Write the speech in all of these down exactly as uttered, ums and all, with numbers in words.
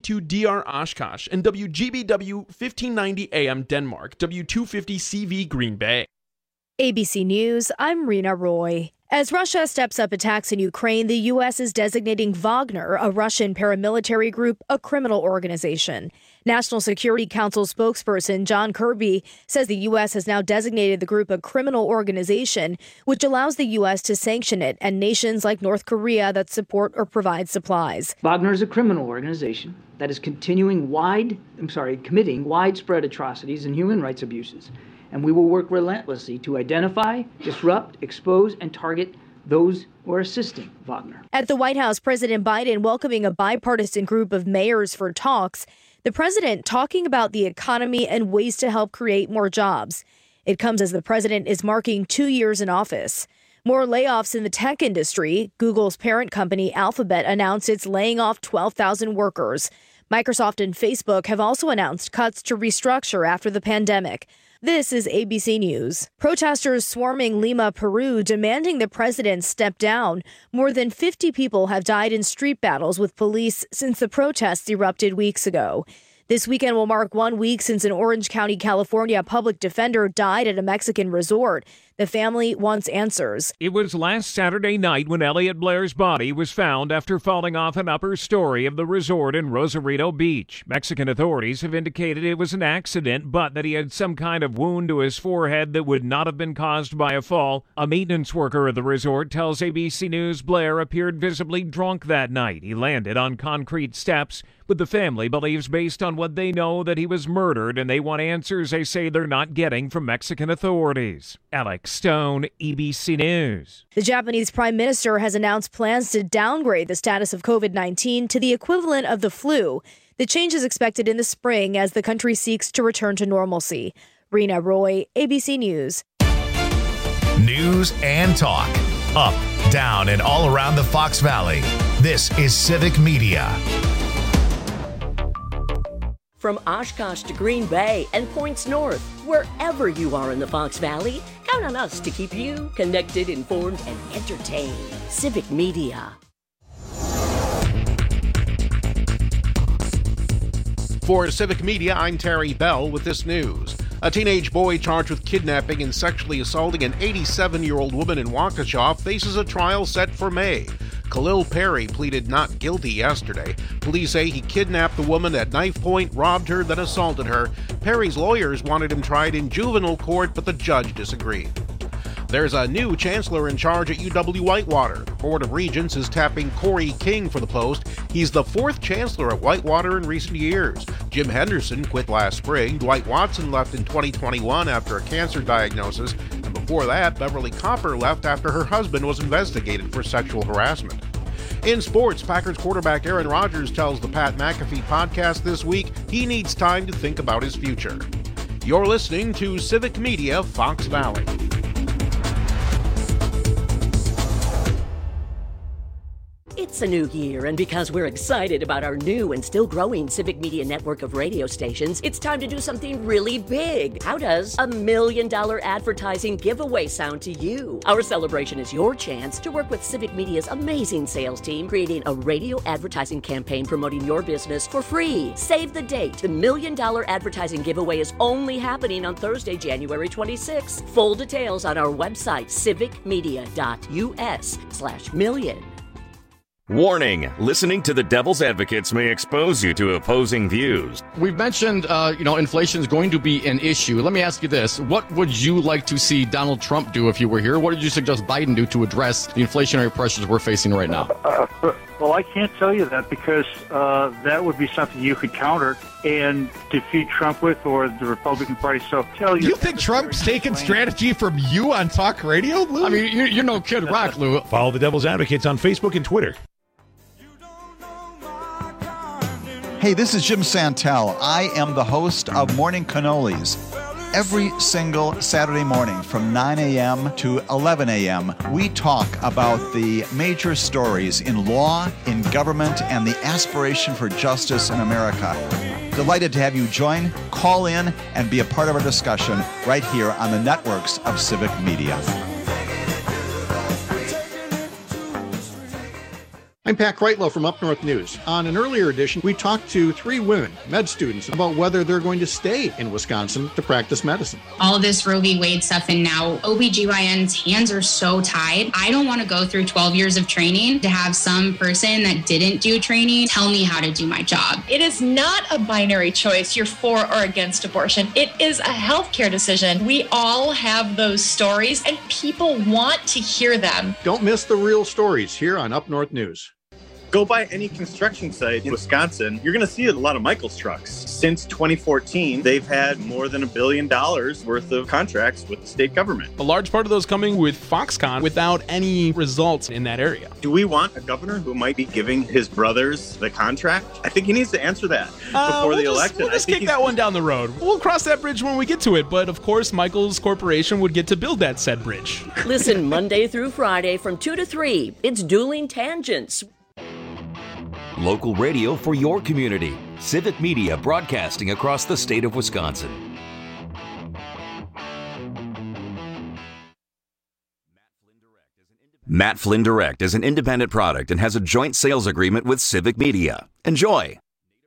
two D R Oshkosh, and W G B W fifteen ninety A M Denmark, W two fifty C V Green Bay. A B C News, I'm Rena Roy. As Russia steps up attacks in Ukraine, the U S is designating Wagner, a Russian paramilitary group, a criminal organization. National Security Council spokesperson John Kirby says the U S has now designated the group a criminal organization, which allows the U S to sanction it and nations like North Korea that support or provide supplies. Wagner is a criminal organization that is continuing wide, I'm sorry, committing widespread atrocities and human rights abuses. And we will work relentlessly to identify, disrupt, expose, and target those who are assisting Wagner. At the White House, President Biden welcoming a bipartisan group of mayors for talks. The president talking about the economy and ways to help create more jobs. It comes as the president is marking two years in office. More layoffs in the tech industry. Google's parent company Alphabet announced it's laying off twelve thousand workers. Microsoft and Facebook have also announced cuts to restructure after the pandemic. This is A B C News. Protesters swarming Lima, Peru, demanding the president step down. More than fifty people have died in street battles with police since the protests erupted weeks ago. This weekend will mark one week since an Orange County, California public defender died at a Mexican resort. The family wants answers. It was last Saturday night when Elliot Blair's body was found after falling off an upper story of the resort in Rosarito Beach. Mexican authorities have indicated it was an accident, but that he had some kind of wound to his forehead that would not have been caused by a fall. A maintenance worker at the resort tells A B C News Blair appeared visibly drunk that night. He landed on concrete steps, but the family believes, based on what they know, that he was murdered, and they want answers they say they're not getting from Mexican authorities. Alex Stone, A B C News. The Japanese Prime Minister has announced plans to downgrade the status of COVID nineteen to the equivalent of the flu. The change is expected in the spring as the country seeks to return to normalcy. Rena Roy, A B C News. News and talk. Up, down, and all around the Fox Valley. This is Civic Media. From Oshkosh to Green Bay and points north, wherever you are in the Fox Valley, count on us to keep you connected, informed, and entertained. Civic Media. For Civic Media, I'm Terry Bell with this news. A teenage boy charged with kidnapping and sexually assaulting an eighty-seven-year-old woman in Waukesha faces a trial set for May. Khalil Perry pleaded not guilty yesterday. Police say he kidnapped the woman at knife point, robbed her, then assaulted her. Perry's lawyers wanted him tried in juvenile court, but the judge disagreed. There's a new chancellor in charge at U W-Whitewater. The Board of Regents is tapping Corey King for the post. He's the fourth chancellor at Whitewater in recent years. Jim Henderson quit last spring. Dwight Watson left in twenty twenty-one after a cancer diagnosis. And before that, Beverly Copper left after her husband was investigated for sexual harassment. In sports, Packers quarterback Aaron Rodgers tells the Pat McAfee podcast this week he needs time to think about his future. You're listening to Civic Media Fox Valley. It's a new year, and because we're excited about our new and still growing Civic Media network of radio stations, it's time to do something really big. How does a million dollar advertising giveaway sound to you? Our celebration is your chance to work with Civic Media's amazing sales team, creating a radio advertising campaign promoting your business for free. Save the date. The million dollar advertising giveaway is only happening on Thursday, January twenty-sixth. Full details on our website, civicmedia.us slash million. Warning, listening to the Devil's Advocates may expose you to opposing views. We've mentioned, uh, you know, inflation is going to be an issue. Let me ask you this. What would you like to see Donald Trump do if you were here? What did you suggest Biden do to address the inflationary pressures we're facing right now? Uh, well, I can't tell you that because uh, that would be something you could counter and defeat Trump with, or the Republican Party. So tell you. You think Trump's taking strategy from you on talk radio, Lou? I mean, you're, you're no Kid Rock, Lou. Follow the Devil's Advocates on Facebook and Twitter. Hey, this is Jim Santel. I am the host of Morning Cannolis. Every single Saturday morning from nine a.m. to eleven a.m., we talk about the major stories in law, in government, and the aspiration for justice in America. Delighted to have you join, call in, and be a part of our discussion right here on the networks of Civic Media. I'm Pat Kreitlow from Up North News. On an earlier edition, we talked to three women, med students, about whether they're going to stay in Wisconsin to practice medicine. All of this Roe v. Wade stuff, and now O B G Y N's hands are so tied. I don't want to go through twelve years of training to have some person that didn't do training tell me how to do my job. It is not a binary choice, you're for or against abortion. It is a healthcare decision. We all have those stories, and people want to hear them. Don't miss the real stories here on Up North News. Go by any construction site in Wisconsin, you're going to see a lot of Michaels trucks. Since twenty fourteen, they've had more than a billion dollars worth of contracts with the state government. A large part of those coming with Foxconn without any results in that area. Do we want a governor who might be giving his brothers the contract? I think he needs to answer that uh, before we'll the just, election. We'll just kick that one down the road. We'll cross that bridge when we get to it, but of course, Michaels Corporation would get to build that said bridge. Listen Monday through Friday from two to three. It's Dueling Tangents. Local radio for your community. Civic Media broadcasting across the state of Wisconsin. Matt Flynn Direct is an independent product and has a joint sales agreement with Civic Media. Enjoy.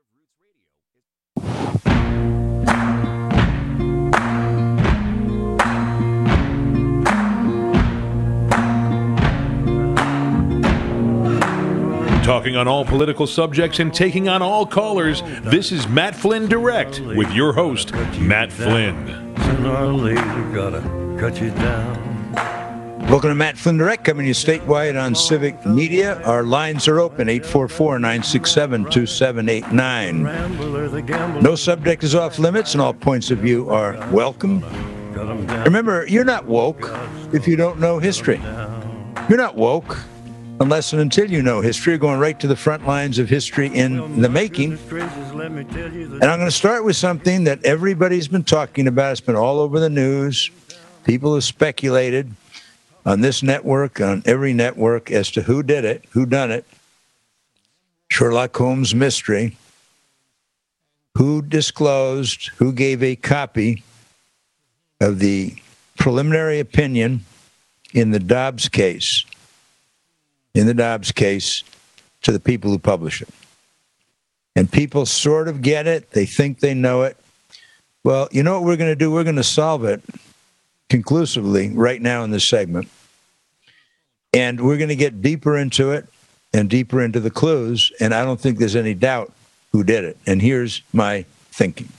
Talking on all political subjects and taking on all callers, this is Matt Flynn Direct with your host, Matt Flynn. Sooner or later, gotta cut you down. Welcome to Matt Flynn Direct, coming to you statewide on Civic Media. Our lines are open, eight four four, nine six seven, two seven eight nine. No subject is off limits, and all points of view are welcome. Remember, you're not woke if you don't know history. You're not woke unless and until you know history. You're going right to the front lines of history in the making. And I'm going to start with something that everybody's been talking about. It's been all over the news. People have speculated on this network, on every network, as to who did it, who done it. Sherlock Holmes mystery. Who disclosed, who gave a copy of the preliminary opinion in the Dobbs case. in the Dobbs case to the people who publish it. And people sort of get it. They think they know it. Well, you know what we're going to do? We're going to solve it conclusively right now in this segment. And we're going to get deeper into it and deeper into the clues. And I don't think there's any doubt who did it. And here's my thinking.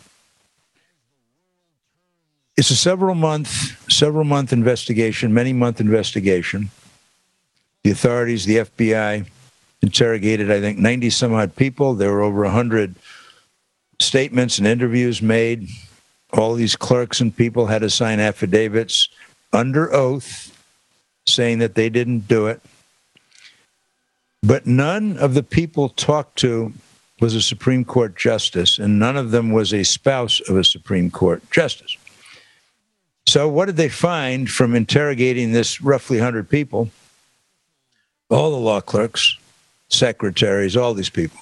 It's a several month, several month investigation, many month investigation. The authorities, the F B I, interrogated, I think, ninety some odd people. There were over one hundred statements and interviews made. All these clerks and people had to sign affidavits under oath saying that they didn't do it. But none of the people talked to was a Supreme Court justice, and none of them was a spouse of a Supreme Court justice. So what did they find from interrogating this roughly one hundred people? All the law clerks, secretaries, all these people.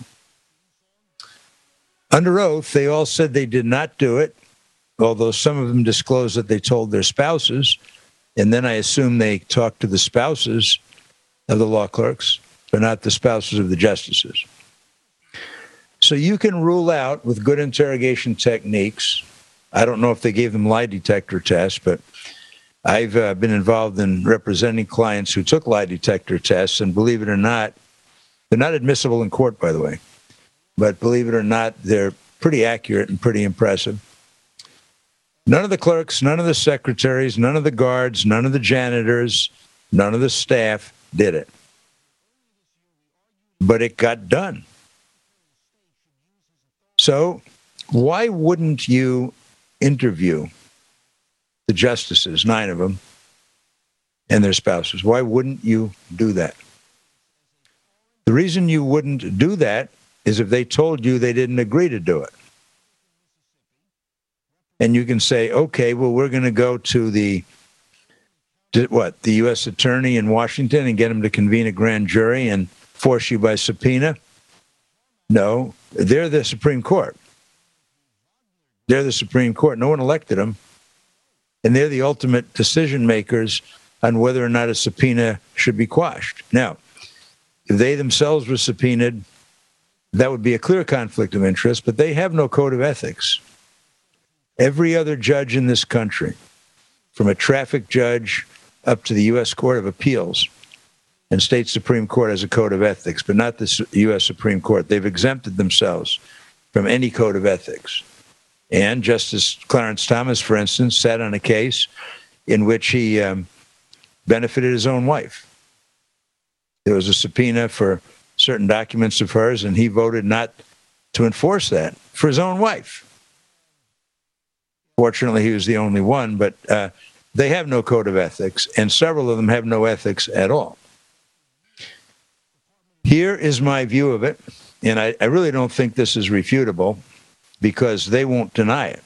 Under oath, they all said they did not do it, although some of them disclosed that they told their spouses, and then I assume they talked to the spouses of the law clerks, but not the spouses of the justices. So you can rule out with good interrogation techniques. I don't know if they gave them lie detector tests, but I've uh, been involved in representing clients who took lie detector tests, and believe it or not, they're not admissible in court, by the way, but believe it or not, they're pretty accurate and pretty impressive. None of the clerks, none of the secretaries, none of the guards, none of the janitors, none of the staff did it. But it got done. So why wouldn't you interview the justices, nine of them, and their spouses? Why wouldn't you do that? The reason you wouldn't do that is if they told you they didn't agree to do it. And you can say, okay, well, we're going to go to the, to what, the U S attorney in Washington and get him to convene a grand jury and force you by subpoena. No, they're the Supreme Court. They're the Supreme Court. No one elected them. And they're the ultimate decision makers on whether or not a subpoena should be quashed. Now, if they themselves were subpoenaed, that would be a clear conflict of interest, but they have no code of ethics. Every other judge in this country, from a traffic judge up to the U S Court of Appeals and state Supreme Court, has a code of ethics, but not the U S Supreme Court. They've exempted themselves from any code of ethics. And Justice Clarence Thomas, for instance, sat on a case in which he um, benefited his own wife. There was a subpoena for certain documents of hers, and he voted not to enforce that for his own wife. Fortunately, he was the only one, but uh, they have no code of ethics, and several of them have no ethics at all. Here is my view of it, and I, I really don't think this is refutable because they won't deny it.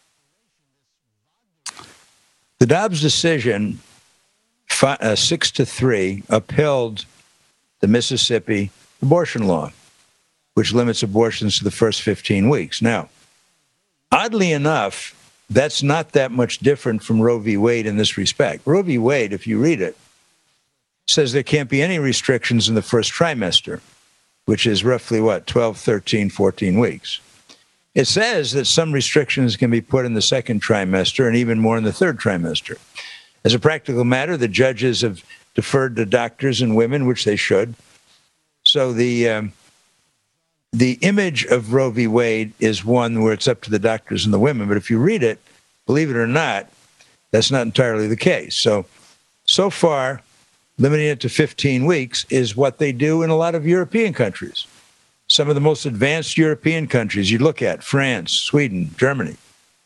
The Dobbs decision, five, uh, six to three, upheld the Mississippi abortion law, which limits abortions to the first fifteen weeks. Now, oddly enough, that's not that much different from Roe v. Wade in this respect. Roe v. Wade, if you read it, says there can't be any restrictions in the first trimester, which is roughly, what, twelve, thirteen, fourteen weeks. It says that some restrictions can be put in the second trimester and even more in the third trimester. As a practical matter, the judges have deferred to doctors and women, which they should. So the um, the image of Roe v. Wade is one where it's up to the doctors and the women. But if you read it, believe it or not, that's not entirely the case. So, so far, limiting it to fifteen weeks is what they do in a lot of European countries. Some of the most advanced European countries you look at, France, Sweden, Germany.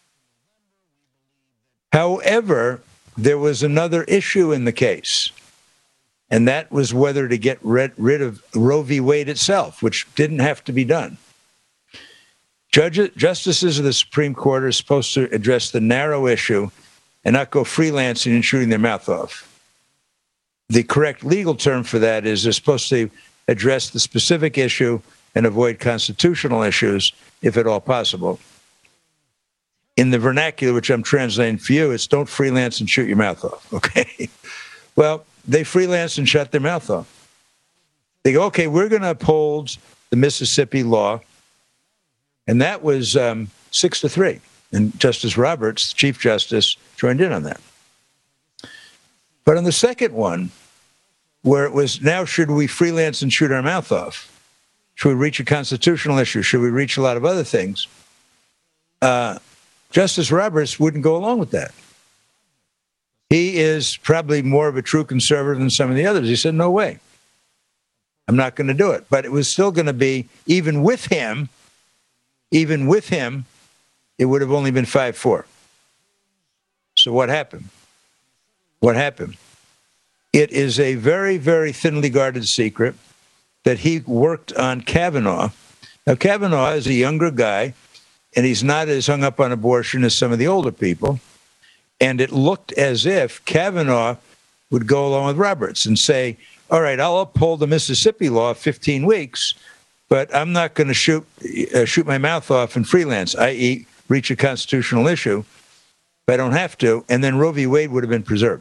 However, there was another issue in the case, and that was whether to get rid, rid of Roe v. Wade itself, which didn't have to be done. Judges, justices of the Supreme Court are supposed to address the narrow issue and not go freelancing and shooting their mouth off. The correct legal term for that is they're supposed to address the specific issue and avoid constitutional issues, if at all possible. In the vernacular, which I'm translating for you, it's don't freelance and shoot your mouth off, okay? Well, they freelance and shut their mouth off. They go, okay, we're going to uphold the Mississippi law, and that was um, six to three. And Justice Roberts, Chief Justice, joined in on that. But on the second one, where it was now should we freelance and shoot our mouth off? Should we reach a constitutional issue? Should we reach a lot of other things? Uh, Justice Roberts wouldn't go along with that. He is probably more of a true conservative than some of the others. He said, no way. I'm not going to do it. But it was still going to be, even with him, even with him, it would have only been five four. So what happened? What happened? It is a very, very thinly guarded secret that he worked on Kavanaugh. Now, Kavanaugh is a younger guy, and he's not as hung up on abortion as some of the older people. And it looked as if Kavanaugh would go along with Roberts and say, all right, I'll uphold the Mississippi law fifteen weeks, but I'm not going to shoot uh, shoot my mouth off and freelance, that is reach a constitutional issue if I don't have to. And then Roe v. Wade would have been preserved.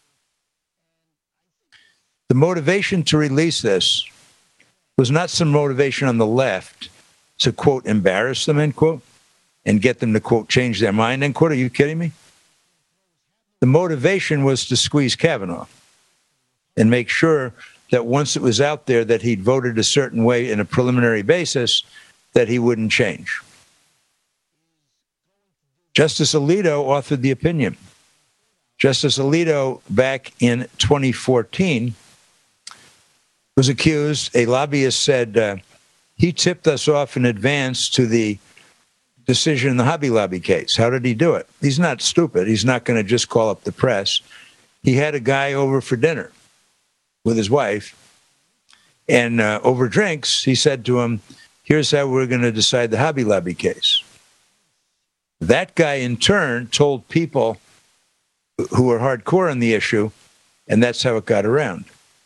The motivation to release this was not some motivation on the left to, quote, embarrass them, end quote, and get them to, quote, change their mind, end quote. Are you kidding me? The motivation was to squeeze Kavanaugh and make sure that once it was out there that he'd voted a certain way in a preliminary basis, that he wouldn't change. Justice Alito authored the opinion. Justice Alito, back in twenty fourteen, was accused, a lobbyist said uh, he tipped us off in advance to the decision in the Hobby Lobby case. How did he do it? He's not stupid. He's not going to just call up the press. He had a guy over for dinner with his wife, and uh, over drinks, he said to him, here's how we're going to decide the Hobby Lobby case. That guy, in turn, told people who were hardcore on the issue, and that's how it got around.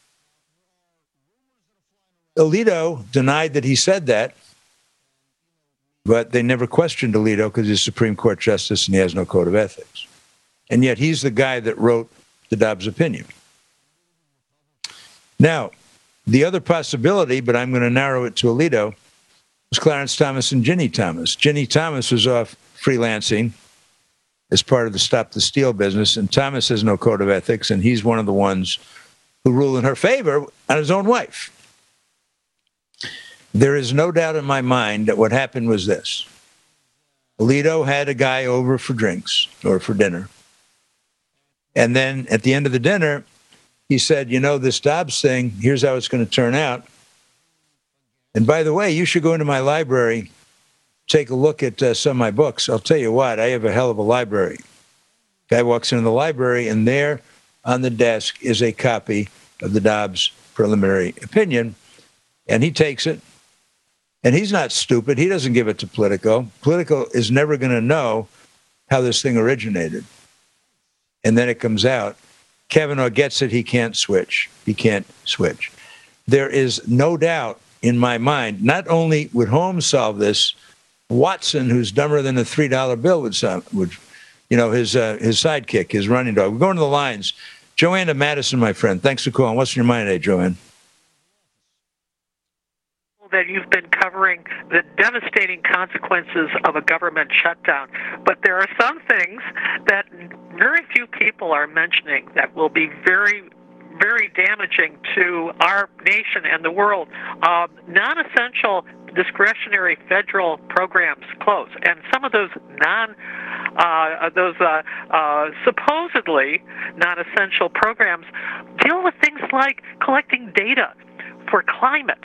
Alito denied that he said that, but they never questioned Alito because he's a Supreme Court justice and he has no code of ethics. And yet he's the guy that wrote the Dobbs opinion. Now, The other possibility, but I'm going to narrow it to Alito, was Clarence Thomas and Ginny Thomas. Ginny Thomas was off freelancing as part of the Stop the Steal business, and Thomas has no code of ethics, and he's one of the ones who rule in her favor on his own wife. There is no doubt in my mind that what happened was this. Alito had a guy over for drinks or for dinner. And then at the end of the dinner, he said, you know, this Dobbs thing, here's how it's going to turn out. And by the way, you should go into my library, take a look at uh, some of my books. I'll tell you what, I have a hell of a library. Guy walks into the library, and there on the desk is a copy of the Dobbs preliminary opinion. And he takes it. And he's not stupid. He doesn't give it to Politico. Politico is never going to know how this thing originated. And then it comes out. Kavanaugh gets it. He can't switch. He can't switch. There is no doubt in my mind, not only would Holmes solve this, Watson, who's dumber than a three dollar bill, would solve, would, you know, his uh, his sidekick, his running dog. We're going to the lines. Joanna Madison, my friend, thanks for calling. What's in your mind today, Joanne? That you've been covering the devastating consequences of a government shutdown. But there are some things that very few people are mentioning that will be very, very damaging to our nation and the world. Uh, non-essential discretionary federal programs close. And some of those non Uh, those uh, uh, supposedly non-essential programs deal with things like collecting data for climate.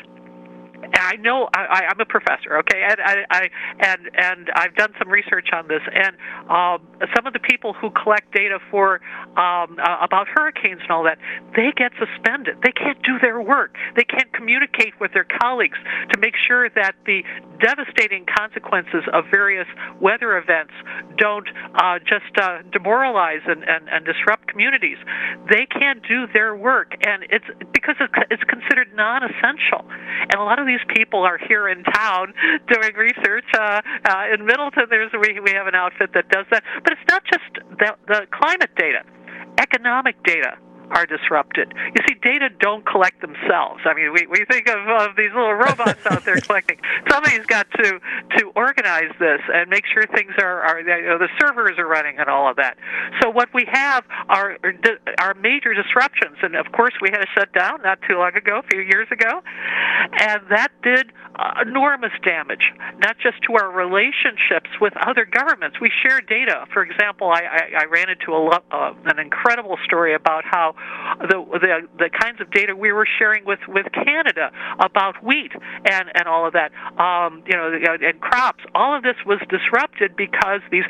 I know I, I'm a professor, okay, and I, I and and I've done some research on this. And um, some of the people who collect data for um, uh, about hurricanes and all that, they get suspended. They can't do their work. They can't communicate with their colleagues to make sure that the devastating consequences of various weather events don't uh, just uh, demoralize and, and, and disrupt communities. They can't do their work, and it's because it's considered non-essential. And a lot of these people are here in town doing research. Uh, uh, in Middleton, there's we we have an outfit that does that. But it's not just the, the climate data. Economic data are disrupted. You see, data don't collect themselves. I mean, we, we think of, of these little robots out there collecting. Somebody's got to to organize this and make sure things are, are you know, the servers are running and all of that. So what we have are are major disruptions. And of course, we had a shutdown not too long ago, a few years ago, and that did uh, enormous damage, not just to our relationships with other governments. We share data. For example, I, I, I ran into a lo- uh, an incredible story about how The, the the kinds of data we were sharing with, with Canada about wheat and, and all of that, um, you know, and crops. All of this was disrupted because these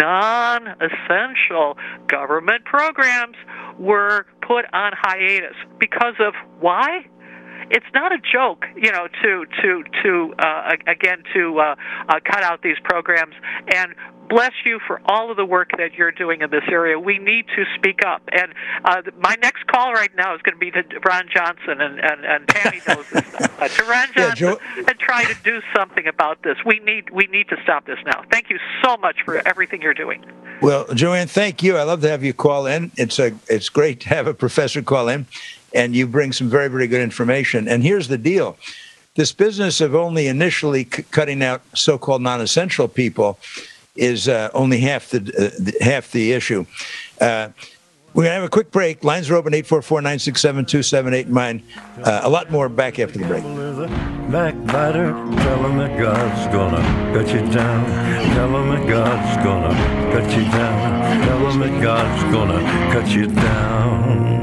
non-essential government programs were put on hiatus. Because of why? It's not a joke, you know, to to to uh, again to uh, uh, cut out these programs. And bless you for all of the work that you're doing in this area. We need to speak up. And uh, my next call right now is going to be to Ron Johnson, and, and, and Tammy knows this stuff. Uh, to Ron Johnson, yeah, jo- and try to do something about this. We need we need to stop this now. Thank you so much for everything you're doing. Well, Joanne, thank you. I love to have you call in. It's a it's great to have a professor call in, and you bring some very, very good information. And here's the deal. This business of only initially c- cutting out so-called non-essential people is uh, only half the, uh, the half the issue. Uh, we're going to have a quick break. Lines are open, eight four four, nine six seven, two seven eight nine. Uh, a lot more back after the break. Backbiter, tell him that God's gonna cut you down. Tell him that God's gonna cut you down. Tell him that God's gonna cut you down.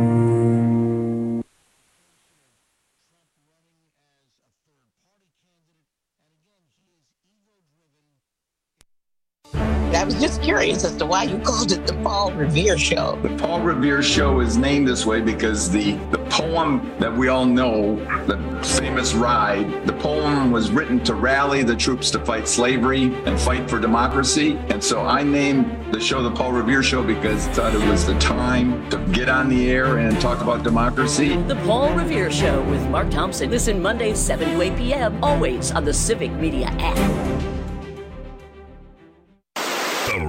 I was just curious as to why you called it the Paul Revere Show. The Paul Revere Show is named this way because the, the poem that we all know, the famous Ride, the poem was written to rally the troops to fight slavery and fight for democracy. And so I named the show the Paul Revere Show because I thought it was the time to get on the air and talk about democracy. The Paul Revere Show with Mark Thompson. Listen Mondays, seven to eight p.m., always on the Civic Media app. The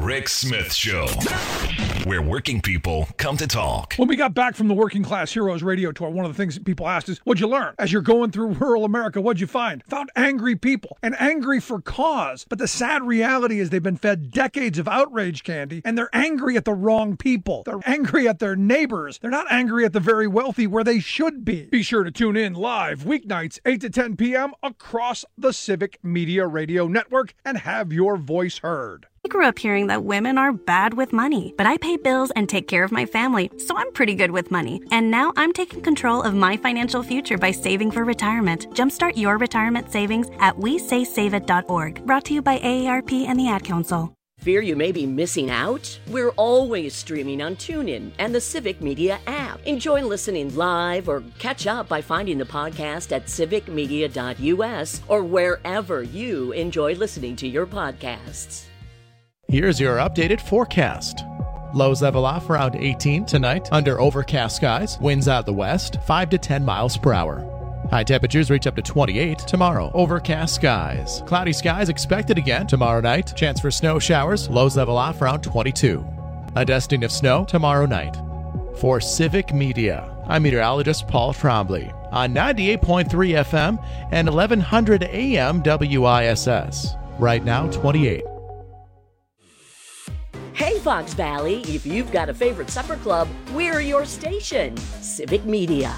Rick Smith Show, where working people come to talk. When we got back from the Working Class Heroes radio tour, one of the things that people asked is, what'd you learn? As you're going through rural America, what'd you find? Found angry people, and angry for cause. But the sad reality is they've been fed decades of outrage candy, and they're angry at the wrong people. They're angry at their neighbors. They're not angry at the very wealthy where they should be. Be sure to tune in live weeknights, eight to ten p.m. across the Civic Media Radio Network and have your voice heard. I grew up hearing that women are bad with money, but I pay bills and take care of my family, so I'm pretty good with money. And now I'm taking control of my financial future by saving for retirement. Jumpstart your retirement savings at we say save it dot org. Brought to you by A A R P and the Ad Council. Fear you may be missing out? We're always streaming on TuneIn and the Civic Media app. Enjoy listening live or catch up by finding the podcast at civic media dot u s or wherever you enjoy listening to your podcasts. Here's your updated forecast. Lows level off around eighteen tonight under overcast skies. Winds out the west, five to ten miles per hour. High temperatures reach up to twenty-eight tomorrow. Overcast skies. Cloudy skies expected again tomorrow night. Chance for snow showers. Lows level off around twenty-two. A dusting of snow tomorrow night. For Civic Media, I'm meteorologist Paul Trombley on ninety-eight point three F M and eleven hundred A M W I S S. Right now, twenty-eight. Hey, Fox Valley, if you've got a favorite supper club, we're your station. Civic Media.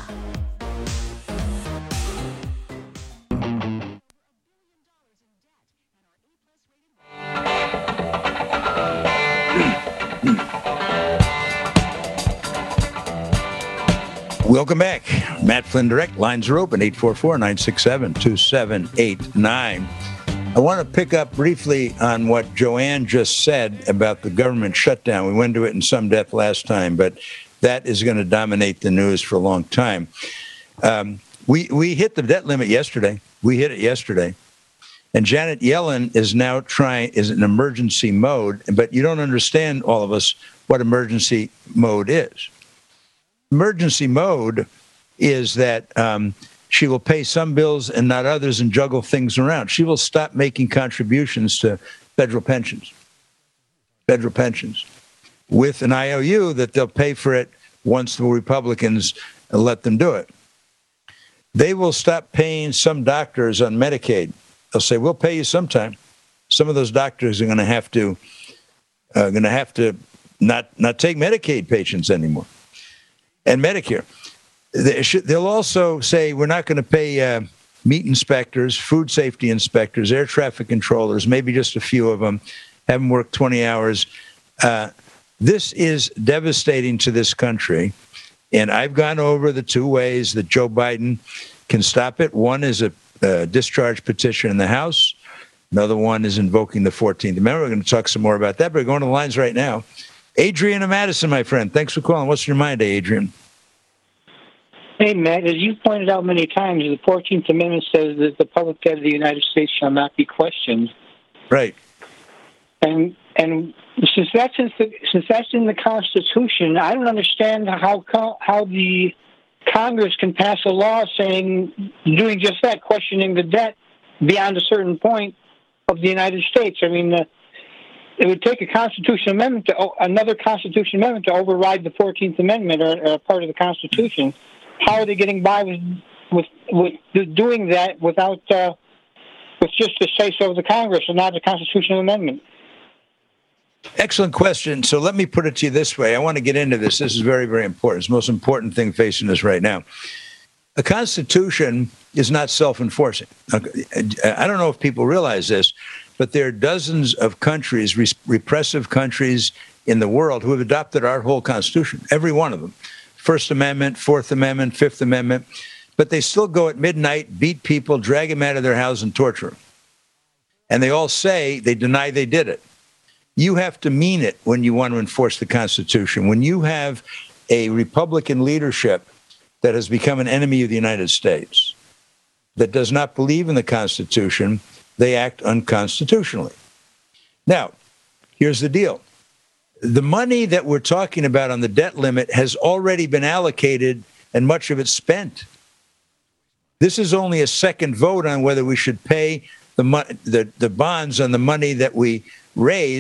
Welcome back. Matt Flynn Direct. Lines are open, eight four four, nine six seven, two seven eight nine. I want to pick up briefly on what Joanne just said about the government shutdown. We went into it in some depth last time, but that is going to dominate the news for a long time. Um, we, we hit the debt limit yesterday. We hit it yesterday. And Janet Yellen is now trying, is in emergency mode, but you don't understand, all of us, what emergency mode is. Emergency mode is that um, she will pay some bills and not others and juggle things around. She will stop making contributions to federal pensions, federal pensions, with an I O U that they'll pay for it once the Republicans let them do it. They will stop paying some doctors on Medicaid. They'll say, we'll pay you sometime. Some of those doctors are going to have to uh, going to have to not not take Medicaid patients anymore. And Medicare. They should, they'll also say we're not going to pay uh, meat inspectors, food safety inspectors, air traffic controllers, maybe just a few of them, have them work twenty hours. Uh, this is devastating to this country. And I've gone over the two ways that Joe Biden can stop it. One is a uh, discharge petition in the House. Another one is invoking the fourteenth Amendment. We're going to talk some more about that, but we're going to the lines right now. Adrian and Madison, my friend, thanks for calling. What's your mind, Adrian? Hey, Matt, as you pointed out many times, the fourteenth Amendment says that the public debt of the United States shall not be questioned. Right. And and since that's in the, since that's in the Constitution, I don't understand how how the Congress can pass a law saying doing just that, questioning the debt beyond a certain point of the United States. I mean, uh, it would take a constitutional amendment to another constitutional amendment to override the fourteenth Amendment or, or part of the Constitution. How are they getting by with with, with doing that without uh, with just the say so of the Congress and not a constitutional amendment? Excellent question. So let me put it to you this way. I want to get into this. This is very, very important. It's the most important thing facing us right now. A constitution is not self-enforcing. I don't know if people realize this, but there are dozens of countries, repressive countries in the world who have adopted our whole Constitution, every one of them. First Amendment, Fourth Amendment, Fifth Amendment, but they still go at midnight, beat people, drag them out of their house, and torture them. And they all say they deny they did it. You have to mean it when you want to enforce the Constitution. When you have a Republican leadership that has become an enemy of the United States, that does not believe in the Constitution, they act unconstitutionally. Now, here's the deal. The money that we're talking about on the debt limit has already been allocated and much of it spent. This is only a second vote on whether we should pay the, mo- the, the bonds on the money that we raised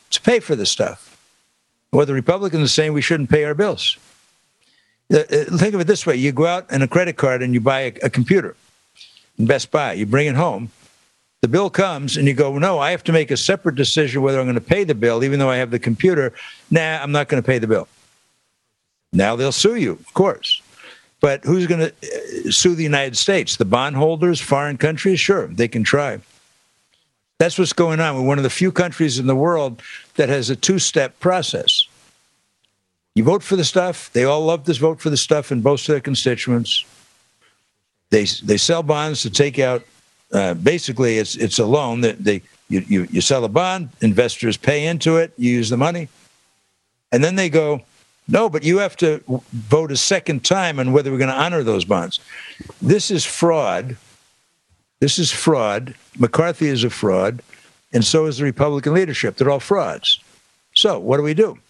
to pay for this stuff. What the Republicans are saying, we shouldn't pay our bills. Uh, think of it this way. You go out and a credit card and you buy a, a computer in Best Buy. You bring it home. The bill comes and you go, no, I have to make a separate decision whether I'm going to pay the bill, even though I have the computer. Nah, I'm not going to pay the bill. Now they'll sue you, of course. But who's going to sue the United States? The bondholders, foreign countries? Sure, they can try. That's what's going on. We're one of the few countries in the world that has a two-step process. You vote for the stuff. They all love to vote for the stuff and boast to their constituents. They they sell bonds to take out. Uh, basically, it's it's a loan that they you, you you sell a bond. Investors pay into it. You use the money, and then they go, no, but you have to vote a second time on whether we're going to honor those bonds. This is fraud. This is fraud. McCarthy is a fraud, and so is the Republican leadership. They're all frauds. So what do we do?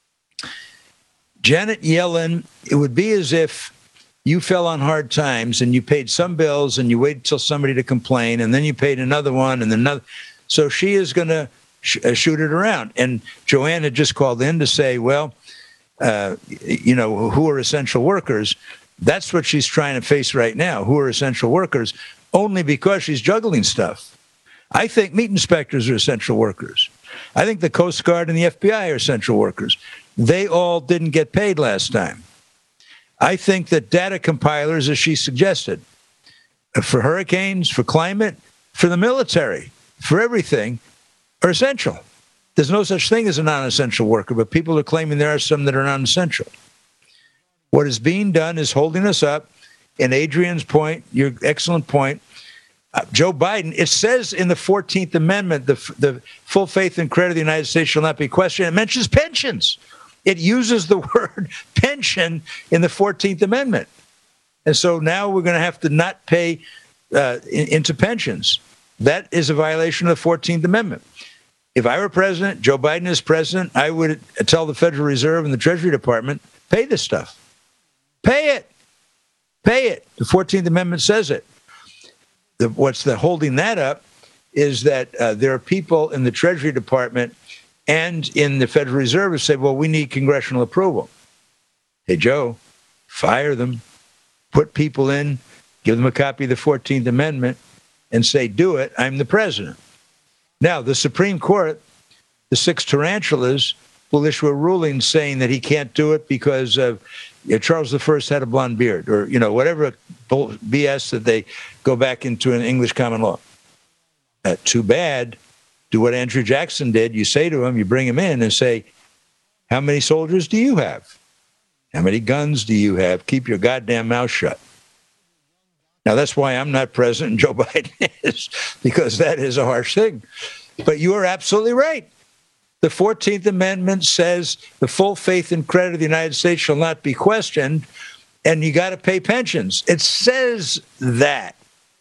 Janet Yellen, it would be as if you fell on hard times and you paid some bills and you waited till somebody to complain, and then you paid another one and then another. So she is going to sh- uh, shoot it around. And Joanne had just called in to say, well, uh, you know, who are essential workers? That's what she's trying to face right now. Who are essential workers? Only because she's juggling stuff. I think meat inspectors are essential workers. I think the Coast Guard and the F B I are essential workers. They all didn't get paid last time. I think that data compilers, as she suggested, for hurricanes, for climate, for the military, for everything, are essential. There's no such thing as a non-essential worker, but people are claiming there are some that are non-essential. What is being done is holding us up. And Adrian's point, your excellent point, uh, Joe Biden, it says in the fourteenth Amendment, the, the full faith and credit of the United States shall not be questioned. It mentions pensions. It uses the word pension in the fourteenth Amendment. And so now we're going to have to not pay uh, in, into pensions. That is a violation of the fourteenth Amendment. If I were president, Joe Biden is president, I would tell the Federal Reserve and the Treasury Department, pay this stuff. Pay it. Pay it. The fourteenth Amendment says it. The, what's the holding that up is that uh, there are people in the Treasury Department and in the Federal Reserve who say, well, we need congressional approval. Hey, Joe, fire them, put people in, give them a copy of the fourteenth Amendment, and say, do it, I'm the president. Now, the Supreme Court, the six tarantulas, will issue a ruling saying that he can't do it because of you know, Charles the First had a blonde beard, or, you know, whatever B S that they go back into an English common law. Uh, too bad. Do what Andrew Jackson did. You say to him, you bring him in and say, how many soldiers do you have? How many guns do you have? Keep your goddamn mouth shut. Now, that's why I'm not president and Joe Biden is, because that is a harsh thing. But you are absolutely right. The fourteenth Amendment says the full faith and credit of the United States shall not be questioned, and you got to pay pensions. It says that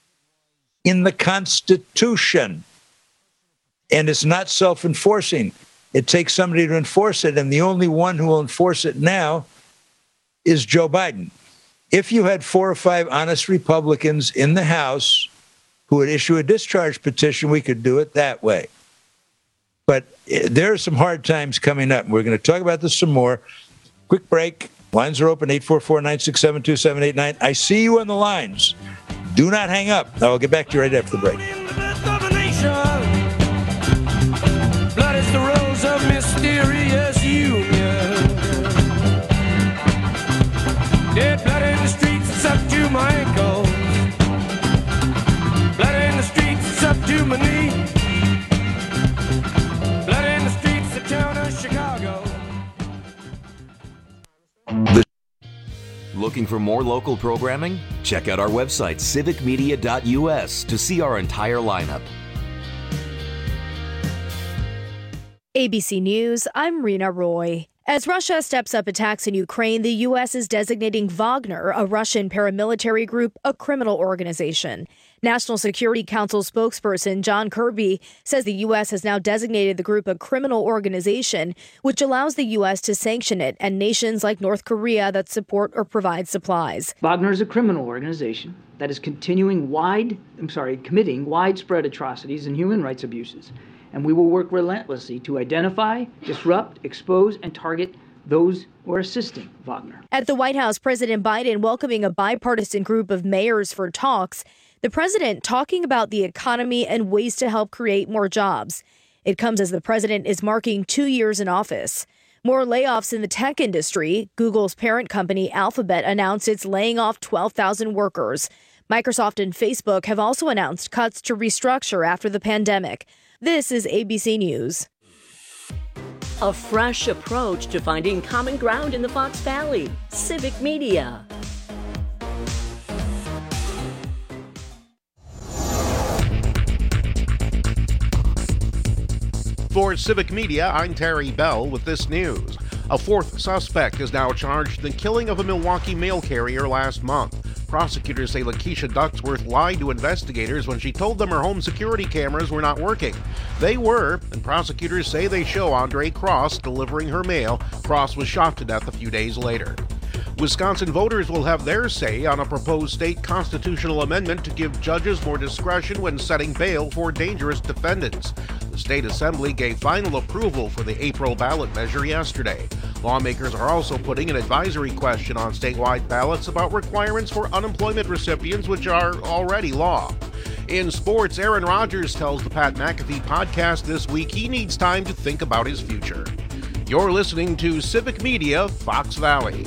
in the Constitution, and it's not self-enforcing. It takes somebody to enforce it, and the only one who will enforce it now is Joe Biden. If you had four or five honest Republicans in the House who would issue a discharge petition, we could do it that way. But there are some hard times coming up. We're going to talk about this some more. Quick break. Lines are open, eight four four, nine six seven, two seven eight nine. I see you on the lines. Do not hang up. I'll get back to you right after the break. Blood is the rose of mysterious union. Dead blood in the streets, it's up to my ankles. Blood in the streets, it's up to my knee. Blood in the streets, the town of Chicago. The Looking for more local programming? Check out our website, civic media dot u s, to see our entire lineup. A B C News, I'm Rena Roy. As Russia steps up attacks in Ukraine, the U S is designating Wagner, a Russian paramilitary group, a criminal organization. National Security Council spokesperson John Kirby says the U S has now designated the group a criminal organization, which allows the U S to sanction it and nations like North Korea that support or provide supplies. Wagner is a criminal organization that is continuing wide, I'm sorry, committing widespread atrocities and human rights abuses. and we will work relentlessly to identify, disrupt, expose, and target those who are assisting Wagner. At the White House, President Biden welcoming a bipartisan group of mayors for talks. The president talking about the economy and ways to help create more jobs. It comes as the president is marking two years in office. More layoffs in the tech industry. Google's parent company Alphabet announced it's laying off twelve thousand workers. Microsoft and Facebook have also announced cuts to restructure after the pandemic. This is A B C News. A fresh approach to finding common ground in the Fox Valley. Civic Media. For Civic Media, I'm Terry Bell with this news. A fourth suspect is now charged in the killing of a Milwaukee mail carrier last month. Prosecutors say Lakeisha Ducksworth lied to investigators when she told them her home security cameras were not working. They were, and prosecutors say they show Andre Cross delivering her mail. Cross was shot to death a few days later. Wisconsin voters will have their say on a proposed state constitutional amendment to give judges more discretion when setting bail for dangerous defendants. The state assembly gave final approval for the April ballot measure yesterday. Lawmakers are also putting an advisory question on statewide ballots about requirements for unemployment recipients, which are already law. In sports, Aaron Rodgers tells the Pat McAfee podcast this week he needs time to think about his future. You're listening to Civic Media, Fox Valley.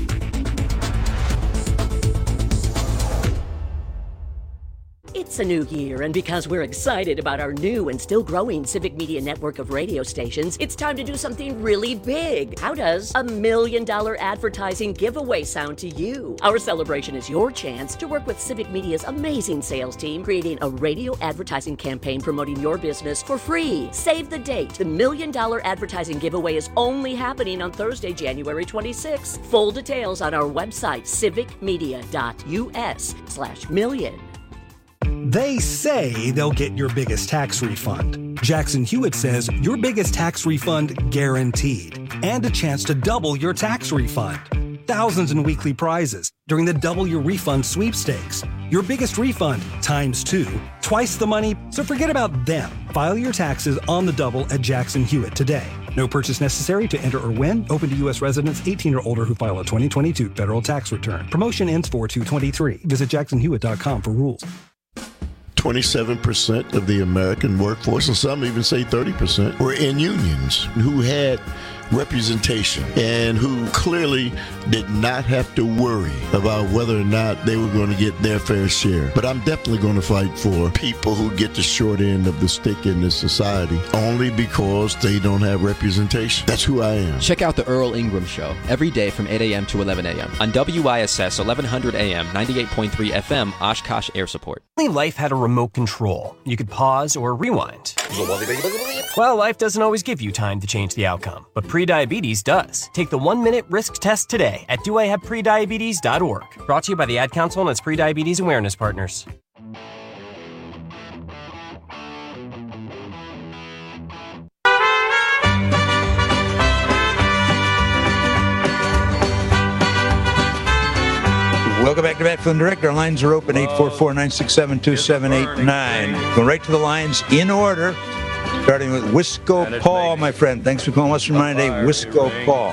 It's a new year, and because we're excited about our new and still growing Civic Media network of radio stations, it's time to do something really big. How does a million dollar advertising giveaway sound to you? Our celebration is your chance to work with Civic Media's amazing sales team, creating a radio advertising campaign promoting your business for free. Save the date. The million dollar advertising giveaway is only happening on Thursday, January twenty-sixth. Full details on our website, civicmedia.us slash million. They say they'll get your biggest tax refund. Jackson Hewitt says your biggest tax refund guaranteed, and a chance to double your tax refund. Thousands in weekly prizes during the Double Your Refund sweepstakes. Your biggest refund times two, twice the money, so forget about them. File your taxes on the double at Jackson Hewitt today. No purchase necessary to enter or win. Open to U S residents eighteen or older who file a twenty twenty-two federal tax return. Promotion ends four two twenty-three. Visit jackson hewitt dot com for rules. twenty-seven percent of the American workforce, and some even say thirty percent, were in unions who had representation and who clearly did not have to worry about whether or not they were going to get their fair share. But I'm definitely going to fight for people who get the short end of the stick in this society only because they don't have representation. That's who I am. Check out the Earl Ingram Show every day from eight a.m. to eleven a.m. on W I S S eleven hundred A M, ninety-eight point three F M, Oshkosh Air Support. Life had a remote control. You could pause or rewind. Well, life doesn't always give you time to change the outcome, but prediabetes does. Take the one-minute risk test today at do I have prediabetes dot org. Brought to you by the Ad Council and its prediabetes awareness partners. Welcome back to Matt Flynn Direct. Our lines are open, eight four four, nine six seven, two seven eight nine. Go right to the lines in order, starting with Wisco Paul, my friend. Thanks for calling Western Mind Day, Wisco Paul.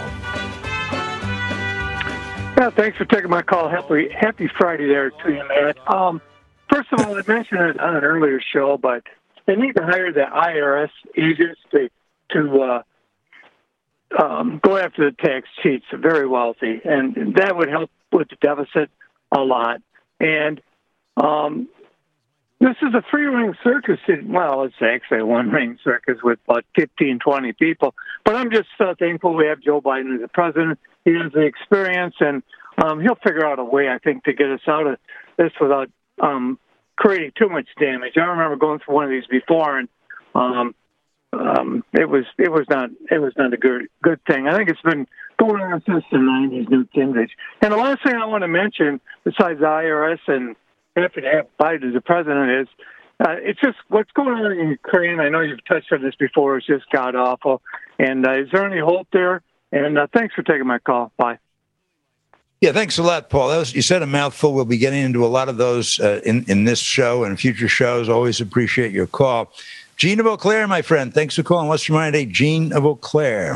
Yeah, thanks for taking my call. Happy Happy Friday there to you, Matt. Um, first of all, I mentioned it on an earlier show, but they need to hire the I R S agents to, to uh, um, go after the tax cheats, the very wealthy, and that would help with the deficit a lot. And um, this is a three-ring circus. Well, it's actually a one-ring circus with about fifteen, twenty people. But I'm just uh, thankful we have Joe Biden as the president. He has the experience, and um, he'll figure out a way, I think, to get us out of this without um, creating too much damage. I remember going through one of these before, and um, um, it was it was not it was not a good good thing. I think it's been going on since the nineties, Newt Gingrich. And the last thing I want to mention, besides the I R S and happy to have Biden as the president, is uh, it's just what's going on in Ukraine. I know you've touched on this before. It's just god awful. And uh, is there any hope there? And uh, thanks for taking my call. Bye. Yeah, thanks a lot, Paul. That was, you said a mouthful. We'll be getting into a lot of those uh, in, in this show and future shows. Always appreciate your call. Jean of Eau Claire, my friend. Thanks for calling Western Mind eight. Jean of Eau Claire.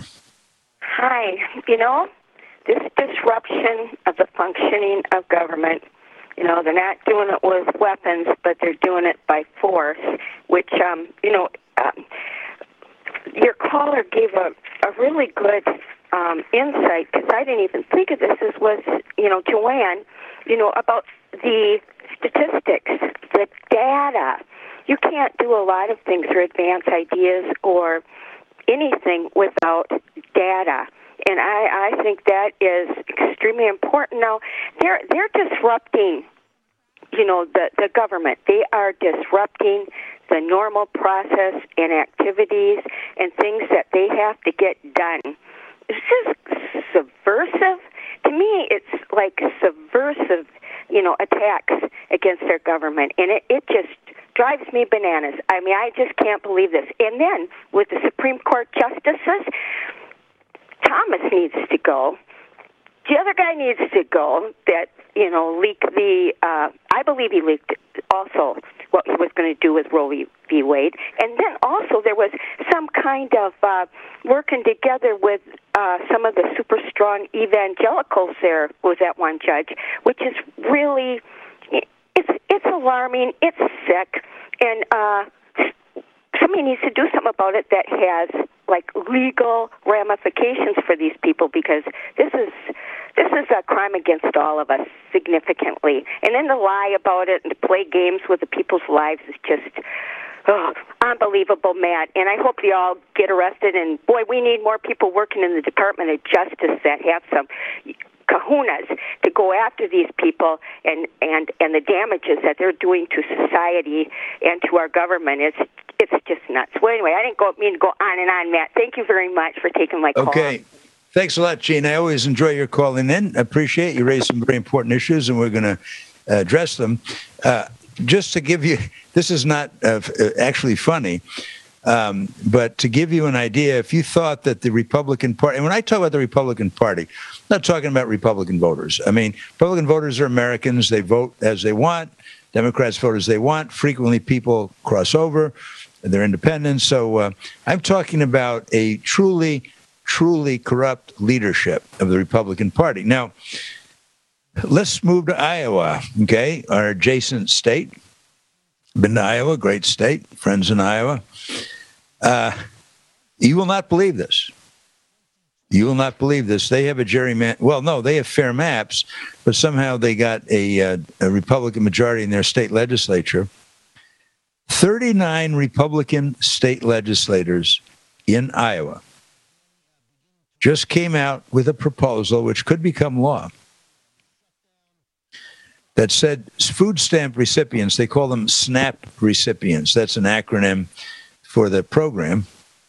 Hi. You know, this disruption of the functioning of government, you know, they're not doing it with weapons, but they're doing it by force, which, um, you know, um, your caller gave a, a really good um, insight, because I didn't even think of this, as was, you know, Joanne, you know, about the statistics, the data. You can't do a lot of things or advance ideas or anything without data. And I, I think that is extremely important. Now, they're they're disrupting, you know, the, the government. They are disrupting the normal process and activities and things that they have to get done. It's just subversive. To me, it's like subversive, you know, attacks against their government. And it, it just drives me bananas. I mean, I just can't believe this. And then with the Supreme Court justices, Thomas needs to go. The other guy needs to go that, you know, leaked the, uh, I believe he leaked also what he was going to do with Roe v. Wade. And then also there was some kind of uh, working together with uh, some of the super strong evangelicals there with that one judge, which is really, it's, it's alarming, it's sick, and uh, somebody needs to do something about it that has like legal ramifications for these people, because this is this is a crime against all of us significantly. And then to lie about it and to play games with the people's lives is just oh, unbelievable, Matt. And I hope they all get arrested. And boy, we need more people working in the Department of Justice that have some kahunas to go after these people and, and, and the damages that they're doing to society and to our government. It's it's just nuts. Well, anyway, I didn't go, mean to go on and on, Matt. Thank you very much for taking my call. Okay. Thanks a lot, Gene. I always enjoy your calling in. I appreciate you raised some very important issues, and we're going to uh, address them. Uh, just to give you, this is not uh, actually funny, um, but to give you an idea, if you thought that the Republican Party, and when I talk about the Republican Party, I'm not talking about Republican voters. I mean, Republican voters are Americans. They vote as they want. Democrats vote as they want. Frequently, people cross over. They're independents. So uh, I'm talking about a truly, truly corrupt leadership of the Republican Party. Now, let's move to Iowa, okay, our adjacent state. Been to Iowa, great state, friends in Iowa. Uh, you will not believe this. You will not believe this. They have a gerrymander. Well, no, they have fair maps, but somehow they got a, uh, a Republican majority in their state legislature. thirty-nine Republican state legislators in Iowa just came out with a proposal which could become law that said food stamp recipients, they call them SNAP recipients, that's an acronym for the program,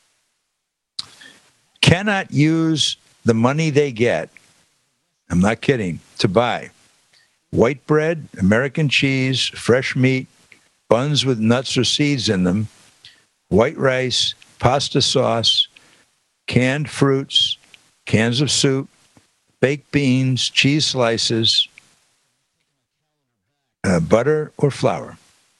cannot use the money they get, I'm not kidding, to buy white bread, American cheese, fresh meat, buns with nuts or seeds in them, white rice, pasta sauce, canned fruits, cans of soup, baked beans, cheese slices, uh, butter or flour.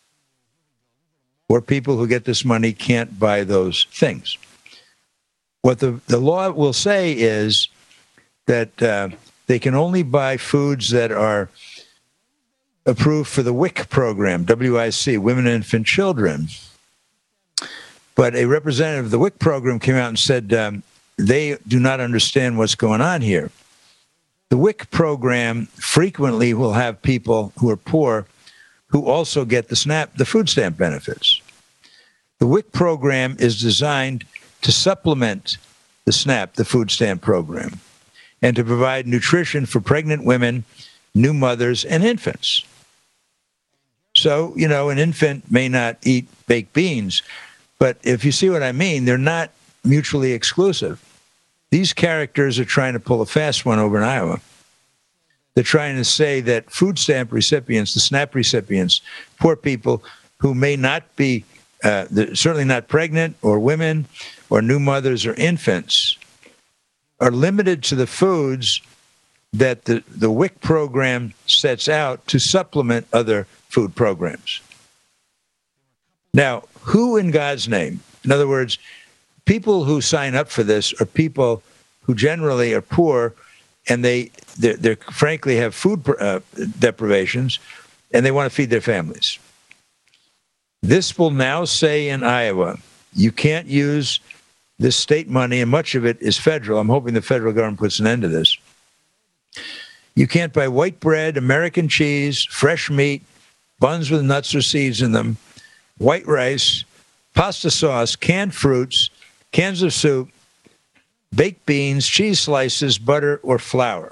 Or people who get this money can't buy those things. What the, the law will say is that uh, they can only buy foods that are approved for the W I C program, W I C, Women and Infant Children. But a representative of the W I C program came out and said um, they do not understand what's going on here. The W I C program frequently will have people who are poor who also get the SNAP, the food stamp benefits. The W I C program is designed to supplement the SNAP, the food stamp program, and to provide nutrition for pregnant women, new mothers, and infants. So, you know, an infant may not eat baked beans, but if you see what I mean, they're not mutually exclusive. These characters are trying to pull a fast one over in Iowa. They're trying to say that food stamp recipients, the SNAP recipients, poor people who may not be, uh, certainly not pregnant or women or new mothers or infants, are limited to the foods that the, the W I C program sets out to supplement other food programs. Now, who in God's name? In other words, people who sign up for this are people who generally are poor, and they they they frankly have food uh, deprivations, and they want to feed their families. This will now say in Iowa, you can't use this state money, and much of it is federal. I'm hoping the federal government puts an end to this. You can't buy white bread, American cheese, fresh meat, buns with nuts or seeds in them, white rice, pasta sauce, canned fruits, cans of soup, baked beans, cheese slices, butter, or flour.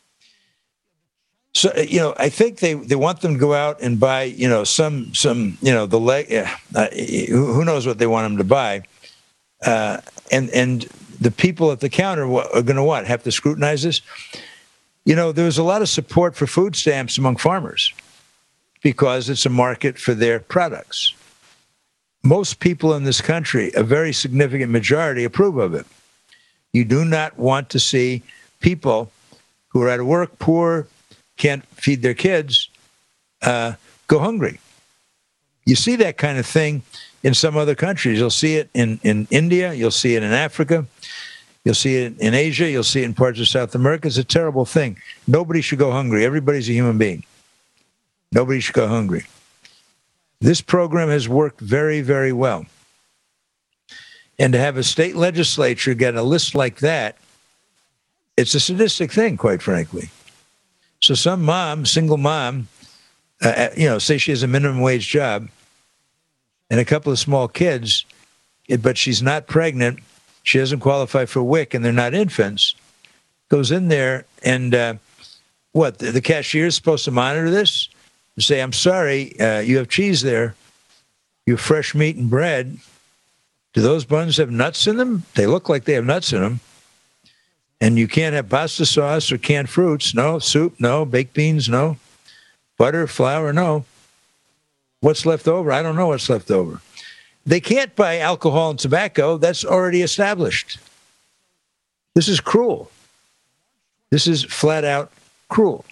So, you know, I think they, they want them to go out and buy, you know, some, some you know, the leg, uh, who knows what they want them to buy. Uh, and, and the people at the counter are going to what? Have to scrutinize this? You know, there was a lot of support for food stamps among farmers because it's a market for their products. Most people in this country, a very significant majority, approve of it. You do not want to see people who are out of work, poor, can't feed their kids, uh, go hungry. You see that kind of thing in some other countries. You'll see it in, in India. You'll see it in Africa. You'll see it in Asia. You'll see it in parts of South America. It's a terrible thing. Nobody should go hungry. Everybody's a human being. Nobody should go hungry. This program has worked very, very well. And to have a state legislature get a list like that, it's a sadistic thing, quite frankly. So some mom, single mom, uh, you know, say she has a minimum wage job and a couple of small kids, but she's not pregnant, she doesn't qualify for W I C, and they're not infants, goes in there and uh, what, the, the cashier is supposed to monitor this and say, I'm sorry, uh, you have cheese there, you have fresh meat and bread. Do those buns have nuts in them? They look like they have nuts in them. And you can't have pasta sauce or canned fruits. No. Soup, no. Baked beans, no. Butter, flour, no. What's left over? I don't know what's left over. They can't buy alcohol and tobacco. That's already established. This is cruel. This is flat out cruel.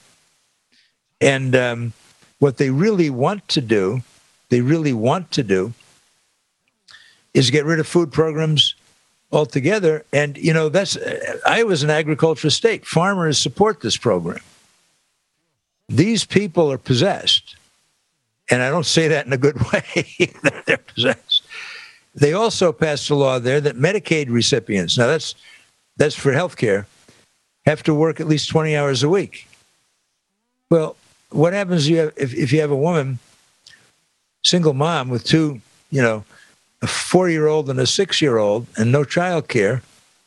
And um, what they really want to do, they really want to do, is get rid of food programs altogether. And, you know, that's, Iowa's an agricultural state. Farmers support this program. These people are possessed. And I don't say that in a good way. They're possessed. They also passed a law there that Medicaid recipients, now that's that's for health care, have to work at least twenty hours a week. Well, what happens if you have, if, if you have a woman, single mom with two, you know, a four-year-old and a six-year-old and no child care,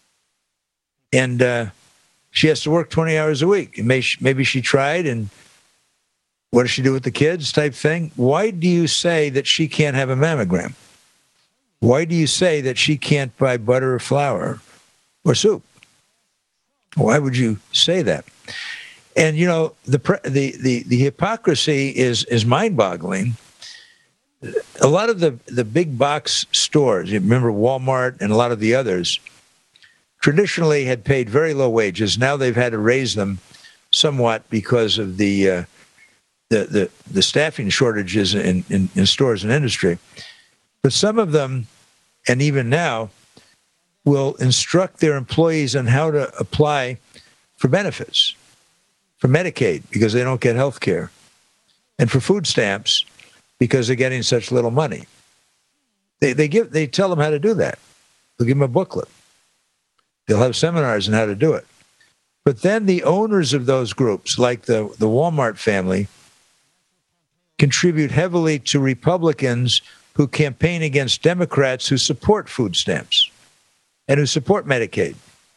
and uh, she has to work twenty hours a week. And may, maybe she tried, and what does she do with the kids type thing? Why do you say that she can't have a mammogram? Why do you say that she can't buy butter or flour or soup? Why would you say that? And, you know, the the the, the hypocrisy is is mind-boggling. A lot of the, the big box stores, you remember Walmart and a lot of the others, traditionally had paid very low wages. Now they've had to raise them somewhat because of the uh, the, the the staffing shortages in, in, in stores and industry. But some of them, and even now, will instruct their employees on how to apply for benefits, for Medicaid, because they don't get health care, and for food stamps, because they're getting such little money. They they give they tell them how to do that. They'll give them a booklet. They'll have seminars on how to do it. But then the owners of those groups, like the, the Walmart family, contribute heavily to Republicans who campaign against Democrats who support food stamps and who support Medicaid.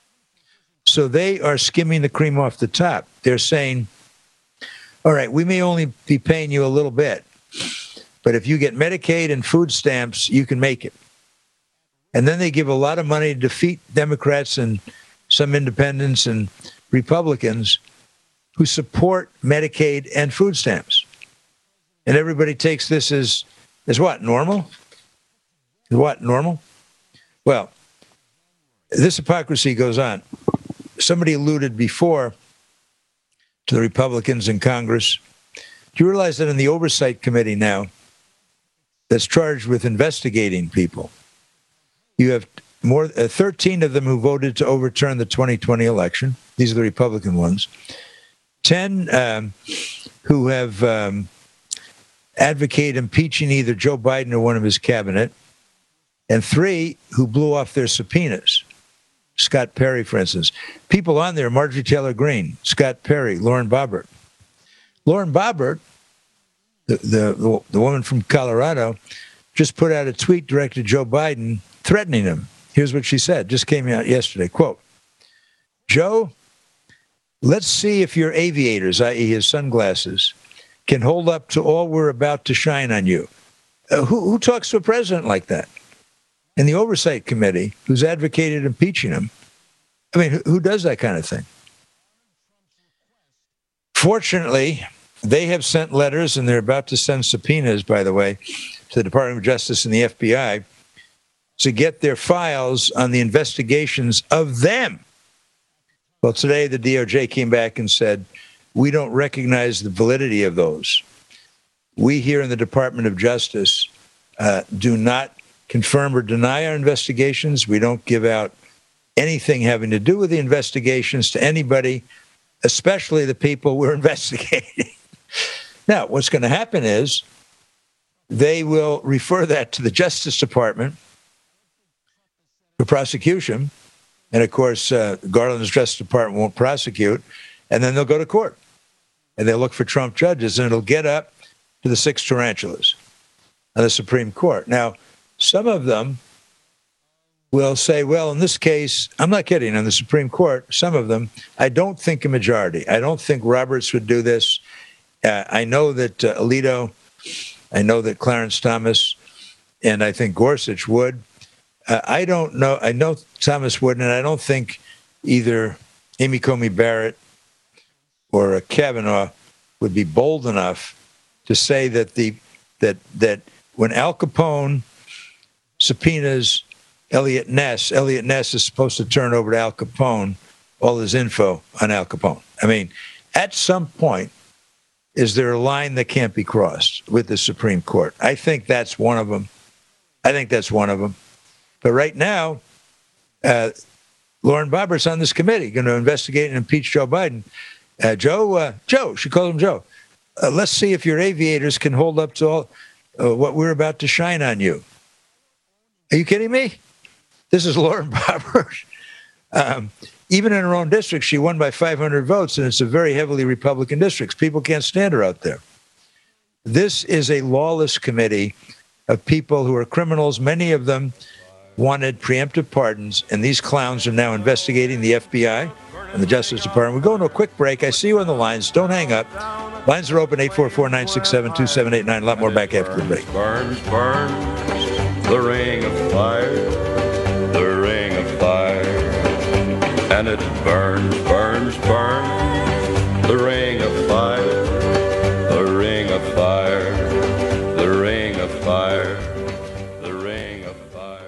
So they are skimming the cream off the top. They're saying, all right, we may only be paying you a little bit, but if you get Medicaid and food stamps, you can make it. And then they give a lot of money to defeat Democrats and some independents and Republicans who support Medicaid and food stamps. And everybody takes this as, as what, normal? What, normal? Well, this hypocrisy goes on. Somebody alluded before to the Republicans in Congress. Do you realize that in the Oversight Committee now, that's charged with investigating people. You have more uh, thirteen of them who voted to overturn the twenty twenty election. These are the Republican ones. ten um, who have um, advocated impeaching either Joe Biden or one of his cabinet, and three who blew off their subpoenas. Scott Perry, for instance. People on there, Marjorie Taylor Greene, Scott Perry, Lauren Boebert. Lauren Boebert, the, the, the woman from Colorado, just put out a tweet directed to Joe Biden threatening him. Here's what she said, just came out yesterday, quote, Joe, let's see if your aviators, that is his sunglasses, can hold up to all we're about to shine on you. Uh, who, who talks to a president like that? And the Oversight Committee, who's advocated impeaching him, I mean, who, who does that kind of thing? Fortunately, they have sent letters, and they're about to send subpoenas, by the way, to the Department of Justice and the F B I to get their files on the investigations of them. Well, today the D O J came back and said, we don't recognize the validity of those. We here in the Department of Justice uh, do not confirm or deny our investigations. We don't give out anything having to do with the investigations to anybody, especially the people we're investigating. Now, what's going to happen is they will refer that to the Justice Department for prosecution. And, of course, uh, Garland's Justice Department won't prosecute. And then they'll go to court. And they'll look for Trump judges. And it'll get up to the six tarantulas on the Supreme Court. Now, some of them will say, well, in this case, I'm not kidding, on the Supreme Court, some of them, I don't think a majority. I don't think Roberts would do this. Uh, I know that uh, Alito, I know that Clarence Thomas, and I think Gorsuch would. Uh, I don't know. I know Thomas wouldn't, and I don't think either Amy Coney Barrett or uh, Kavanaugh would be bold enough to say that the that that when Al Capone subpoenas Elliot Ness, Elliot Ness is supposed to turn over to Al Capone all his info on Al Capone. I mean, at some point, is there a line that can't be crossed with the Supreme Court? I think that's one of them. I think that's one of them. But right now, uh, Lauren Boebert's on this committee, going to investigate and impeach Joe Biden. Uh, Joe, uh, Joe, she calls him Joe. Uh, let's see if your aviators can hold up to all uh, what we're about to shine on you. Are you kidding me? This is Lauren Boebert. Um, even in her own district, she won by five hundred votes, and it's a very heavily Republican district. People can't stand her out there. This is a lawless committee of people who are criminals. Many of them wanted preemptive pardons, and these clowns are now investigating the F B I and the Justice Department. We're going to a quick break. I see you on the lines. Don't hang up. Lines are open, eight four four, nine six seven, two seven eight nine. A lot more back after the break. Burns, burns, the ring of fire, the ring of fire. And it burns, burns, burns, the ring of fire, the ring of fire, the ring of fire, the ring of fire.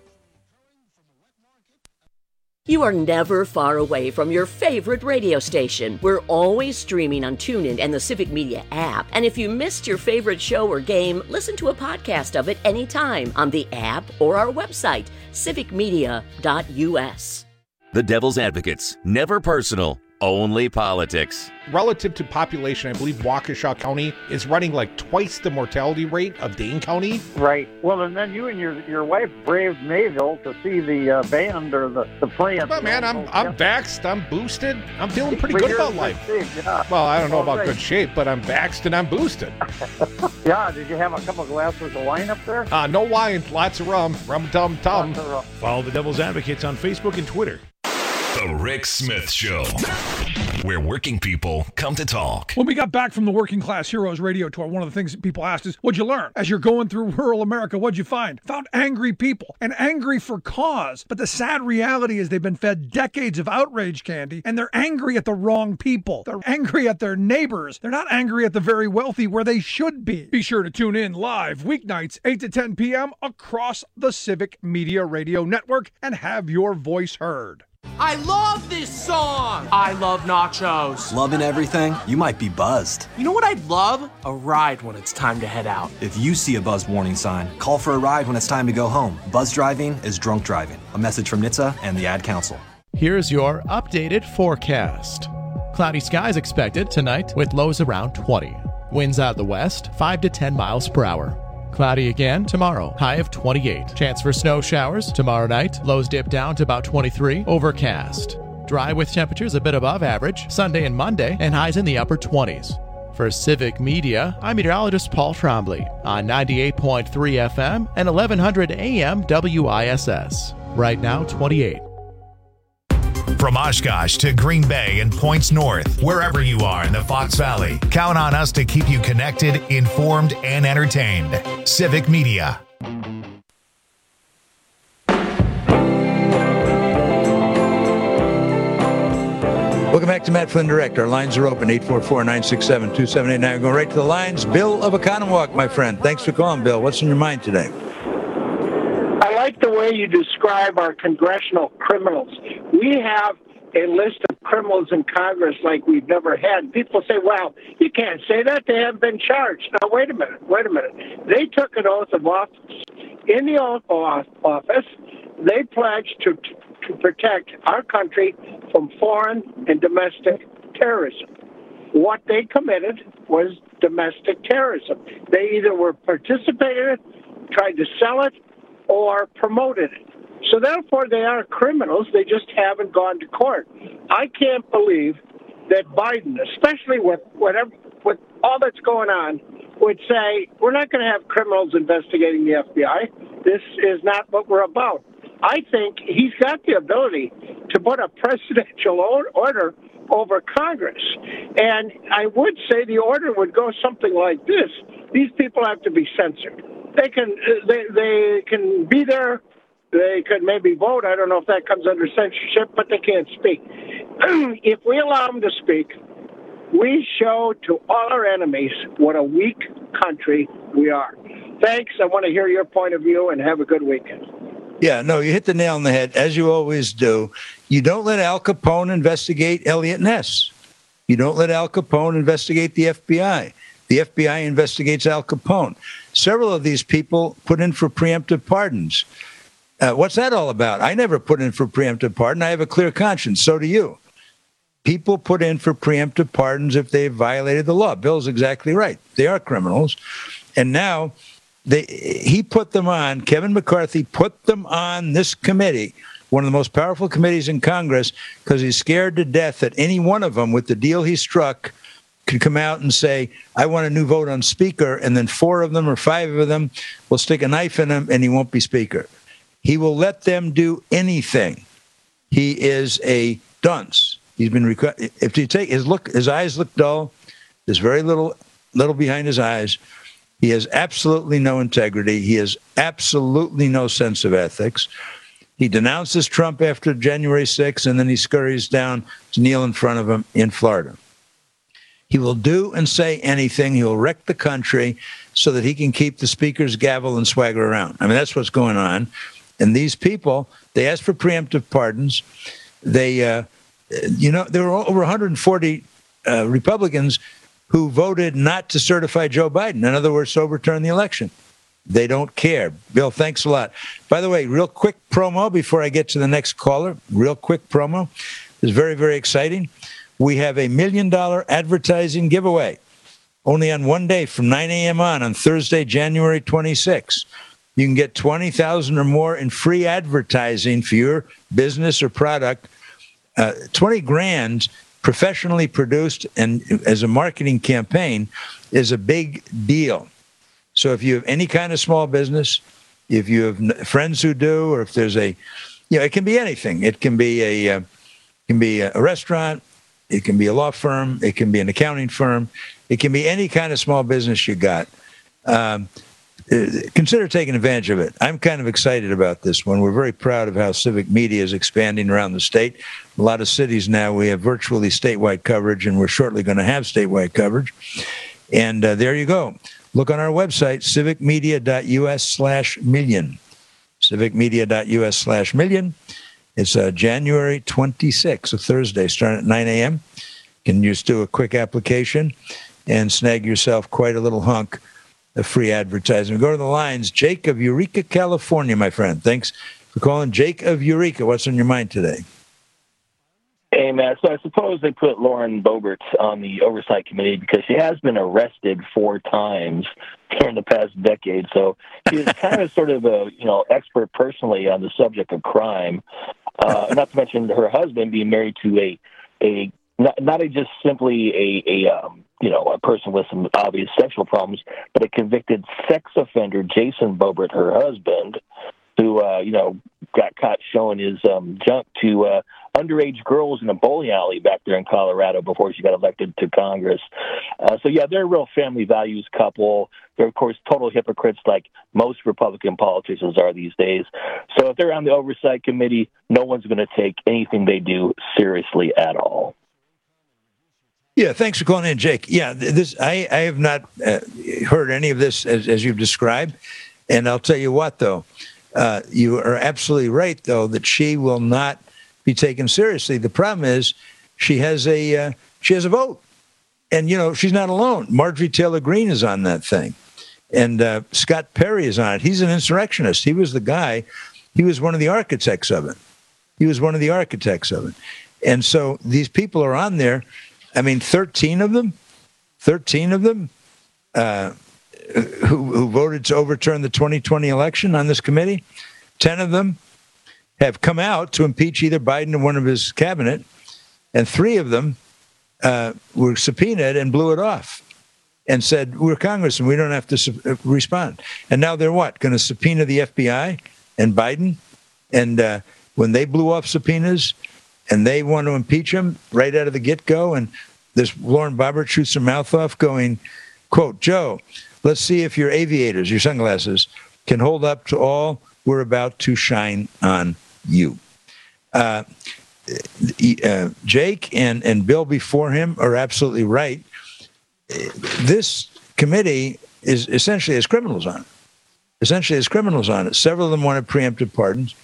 You are never far away from your favorite radio station. We're always streaming on TuneIn and the Civic Media app. And if you missed your favorite show or game, listen to a podcast of it anytime on the app or our website, civic media dot u s. The Devil's Advocates. Never personal, only politics. Relative to population, I believe Waukesha County is running like twice the mortality rate of Dane County. Right. Well, and then you and your your wife braved Mayville to see the uh, band or the, the play. But man, I'm I'm vaxxed, I'm boosted, I'm feeling pretty But good you're about in life. good shape, yeah. Well, I don't know Oh, about great. good shape, but I'm vaxxed and I'm boosted. Yeah, did you have a couple glasses of wine up there? Uh, no wine, lots of rum, rum tum tum. Lots of rum. Follow the Devil's Advocates on Facebook and Twitter. The Rick Smith Show, where working people come to talk. When we got back from the Working Class Heroes radio tour, one of the things that people asked is, what'd you learn? As you're going through rural America, what'd you find? Found angry people, and angry for cause. But the sad reality is they've been fed decades of outrage candy, and they're angry at the wrong people. They're angry at their neighbors. They're not angry at the very wealthy where they should be. Be sure to tune in live weeknights, eight to ten p.m. across the Civic Media Radio Network and have your voice heard. I love this song! I love nachos. Loving everything? You might be buzzed. You know what I'd love? A ride when it's time to head out. If you see a buzz warning sign, call for a ride when it's time to go home. Buzz driving is drunk driving. A message from N H T S A and the Ad Council. Here's your updated forecast. Cloudy skies expected tonight with lows around twenty. Winds out the west, five to ten miles per hour. Cloudy again tomorrow, high of twenty-eight. Chance for snow showers tomorrow night, lows dip down to about twenty-three. Overcast. Dry with temperatures a bit above average Sunday and Monday, and highs in the upper twenties. For Civic Media, I'm meteorologist Paul Trombley on ninety-eight point three F M and eleven hundred A M W I S S. Right now, twenty-eight. From Oshkosh to Green Bay and points north, wherever you are in the Fox Valley, count on us to keep you connected, informed, and entertained. Civic Media. Welcome back to Matt Flynn Direct. Our lines are open, eight four four, nine six seven, two seven eight nine. Going right to the lines. Bill of Oconomowoc, my friend. Thanks for calling, Bill. What's in your mind today? I like the way you describe our congressional criminals. We have a list of criminals in Congress like we've never had. People say, well, you can't say that. They haven't been charged. Now, wait a minute. Wait a minute. They took an oath of office. In the oath of office, they pledged to, to protect our country from foreign and domestic terrorism. What they committed was domestic terrorism. They either were participating in it, tried to sell it, or promoted it. So therefore, they are criminals. They just haven't gone to court. I can't believe that Biden, especially with whatever, with all that's going on, would say, we're not going to have criminals investigating the F B I. This is not what we're about. I think he's got the ability to put a presidential order over Congress. And I would say the order would go something like this. These people have to be censored. They can they, they can be there. They could maybe vote. I don't know if that comes under censorship, but they can't speak. If we allow them to speak, we show to all our enemies what a weak country we are. Thanks. I want to hear your point of view, and have a good weekend. Yeah, no, you hit the nail on the head, as you always do. You don't let Al Capone investigate Elliot Ness. You don't let Al Capone investigate the F B I. The F B I investigates Al Capone. Several of these people put in for preemptive pardons. Uh, what's that all about? I never put in for preemptive pardon. I have a clear conscience. So do you. People put in for preemptive pardons if they've violated the law. Bill's exactly right. They are criminals. And now they, he put them on, Kevin McCarthy put them on this committee, one of the most powerful committees in Congress, because he's scared to death that any one of them, with the deal he struck, could come out and say, I want a new vote on Speaker, and then four of them or five of them will stick a knife in him and he won't be Speaker. He will let them do anything. He is a dunce. He's been requ- if you take his look, his eyes look dull. There's very little, little behind his eyes. He has absolutely no integrity. He has absolutely no sense of ethics. He denounces Trump after January sixth, and then he scurries down to kneel in front of him in Florida. He will do and say anything. He will wreck the country so that he can keep the Speaker's gavel and swagger around. I mean, that's what's going on. And these people, they asked for preemptive pardons. They, uh, you know, there were over one hundred forty uh, Republicans who voted not to certify Joe Biden. In other words, to overturn the election. They don't care. Bill, thanks a lot. By the way, real quick promo before I get to the next caller. Real quick promo. It's very, very exciting. We have a million dollar advertising giveaway only on one day from nine a.m. on, on Thursday, January twenty-sixth. You can get twenty thousand dollars or more in free advertising for your business or product. Uh, twenty grand professionally produced and as a marketing campaign is a big deal. So if you have any kind of small business, if you have friends who do, or if there's a, you know, it can be anything. It can be a, uh, can be a restaurant. It can be a law firm. It can be an accounting firm. It can be any kind of small business you got. Um, Consider taking advantage of it. I'm kind of excited about this one. We're very proud of how Civic Media is expanding around the state. A lot of cities now, we have virtually statewide coverage, and we're shortly going to have statewide coverage. And uh, there you go. Look on our website, civicmedia.us slash million. civicmedia.us slash million. It's uh, January twenty-sixth, a Thursday, starting at nine a.m. Can just do a quick application and snag yourself quite a little hunk of free advertising. Go to the lines. Jake of Eureka, California, my friend. Thanks for calling. Jake of Eureka, what's on your mind today? Hey, Matt. So I suppose they put Lauren Boebert on the Oversight Committee because she has been arrested four times during the past decade. So she's kind of sort of a, you know, expert personally on the subject of crime. Uh, not to mention her husband being married to a, a not, not a just simply a, a um, you know, a person with some obvious sexual problems, but a convicted sex offender, Jason Boebert, her husband, who, uh, you know, got caught showing his um, junk to uh, underage girls in a bowling alley back there in Colorado before she got elected to Congress. Uh, so, yeah, they're a real family values couple. They're, of course, total hypocrites like most Republican politicians are these days. So if they're on the Oversight Committee, no one's going to take anything they do seriously at all. Yeah, thanks for calling in, Jake. Yeah, this I, I have not uh, heard any of this as, as you've described. And I'll tell you what, though. Uh, you are absolutely right, though, that she will not be taken seriously. The problem is she has a uh, she has a vote. And, you know, she's not alone. Marjorie Taylor Greene is on that thing. And uh, Scott Perry is on it. He's an insurrectionist. He was the guy. He was one of the architects of it. He was one of the architects of it. And so these people are on there. I mean, thirteen of them, thirteen of them uh, who, who voted to overturn the twenty twenty election on this committee, ten of them have come out to impeach either Biden or one of his cabinet, and three of them uh, were subpoenaed and blew it off and said, we're congressmen, we don't have to su- respond. And now they're what, going to subpoena the F B I and Biden? And uh, when they blew off subpoenas, and they want to impeach him right out of the get-go, and this Lauren Boebert shoots her mouth off going, quote, Joe, let's see if your aviators, your sunglasses, can hold up to all we're about to shine on you. Uh, uh, Jake and, and Bill before him are absolutely right. This committee is essentially has criminals on it. Essentially has criminals on it. Several of them wanted preemptive pardons.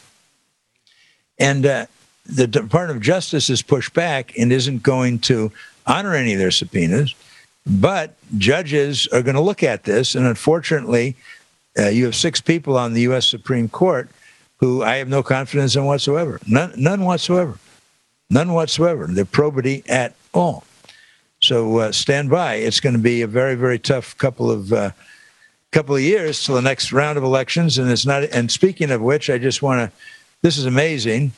And uh, the Department of Justice has pushed back and isn't going to honor any of their subpoenas, but judges are going to look at this, and unfortunately, uh, you have six people on the U S Supreme Court who I have no confidence in whatsoever. None, none whatsoever. None whatsoever. They're probity at all. So uh, stand by. It's going to be a very, very tough couple of uh, couple of years till the next round of elections, and it's not. And speaking of which, I just want to. This is amazing.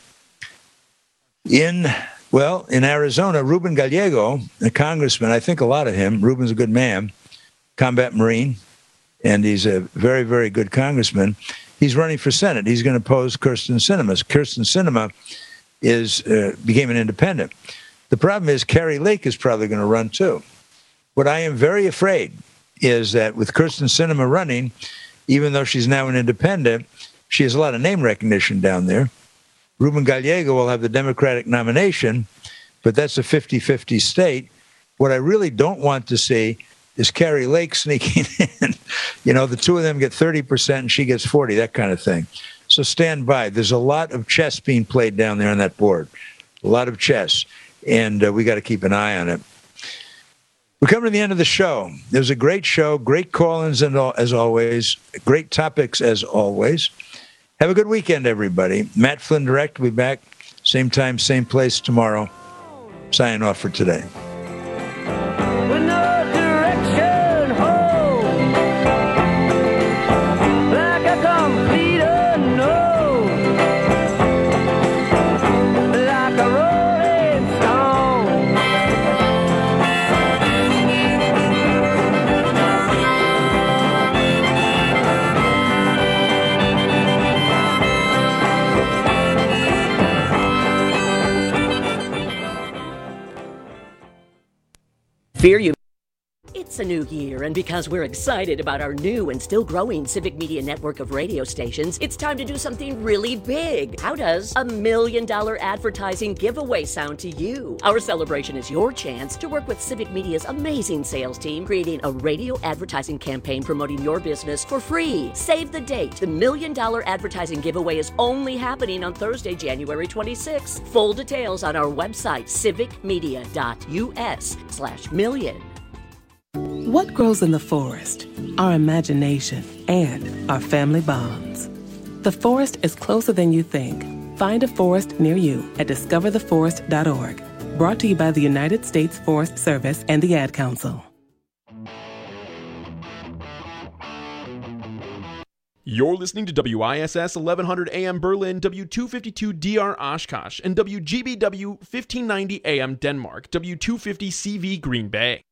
In, well, in Arizona, Ruben Gallego, a congressman, I think a lot of him. Ruben's a good man, combat Marine, and he's a very, very good congressman. He's running for Senate. He's going to oppose Kyrsten Sinema. Kyrsten Sinema is, uh, became an independent. The problem is Carrie Lake is probably going to run too. What I am very afraid is that with Kyrsten Sinema running, even though she's now an independent, she has a lot of name recognition down there. Ruben Gallego will have the Democratic nomination, but that's a fifty-fifty state. What I really don't want to see is Carrie Lake sneaking in. You know, the two of them get thirty percent and she gets forty, that kind of thing. So stand by. There's a lot of chess being played down there on that board, a lot of chess, and uh, we got to keep an eye on it. We're coming to the end of the show. It was a great show, great call-ins and all, as always, great topics as always. Have a good weekend, everybody. Matt Flynn Direct will be back same time, same place tomorrow. Signing off for today. Fear you. It's a new year, and because we're excited about our new and still growing Civic Media network of radio stations, it's time to do something really big. How does a million dollar advertising giveaway sound to you? Our celebration is your chance to work with Civic Media's amazing sales team, creating a radio advertising campaign promoting your business for free. Save the date. The million dollar advertising giveaway is only happening on Thursday, January twenty-sixth. Full details on our website, civicmedia.us slash million. What grows in the forest? Our imagination and our family bonds. The forest is closer than you think. Find a forest near you at discover the forest dot org. Brought to you by the United States Forest Service and the Ad Council. You're listening to W I S S eleven hundred A M Berlin, W two fifty-two D R Oshkosh, and W G B W fifteen ninety A M Denmark, W two fifty C V Green Bay.